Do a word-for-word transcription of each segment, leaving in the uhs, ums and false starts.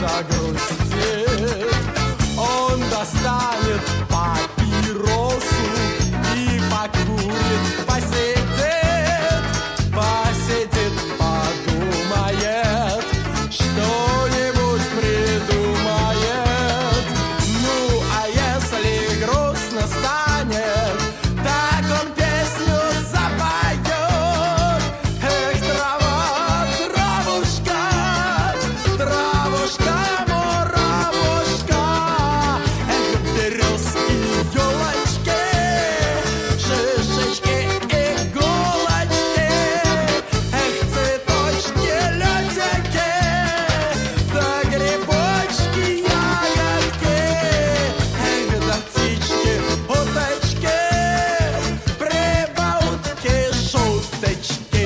загрустит, он достанет папиросу и покурит, посидит, посидит, подумает, что-нибудь придумает. Ну, а если грустно станет, так он песню запоет. Эх, трава, травушка, травушка, муравушка, эх, березки, елочки, шишечки, иголочки, эх, цветочки, лютики, да грибочки, ягодки, эх, да птички, уточки, прибаутки, шуточки.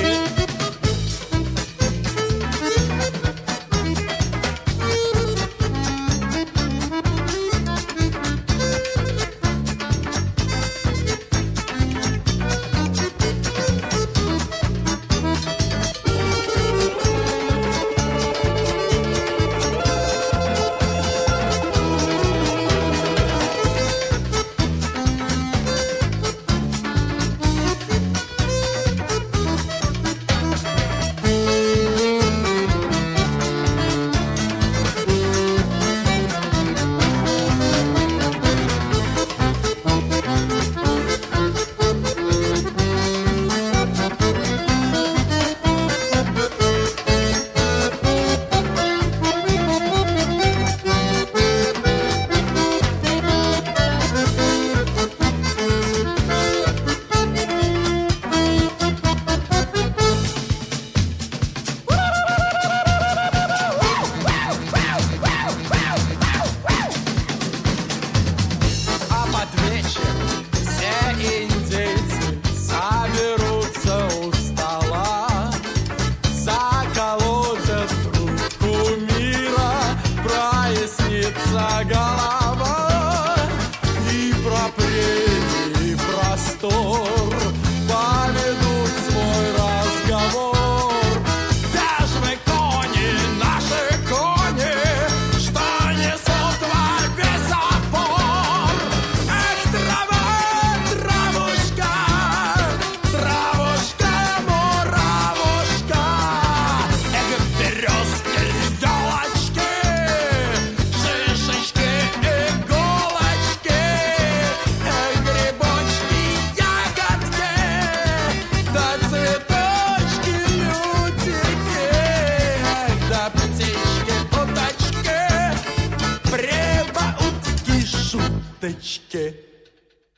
А под вечер все индейцы соберутся у стола, заколотят трубку мира, прояснится голова.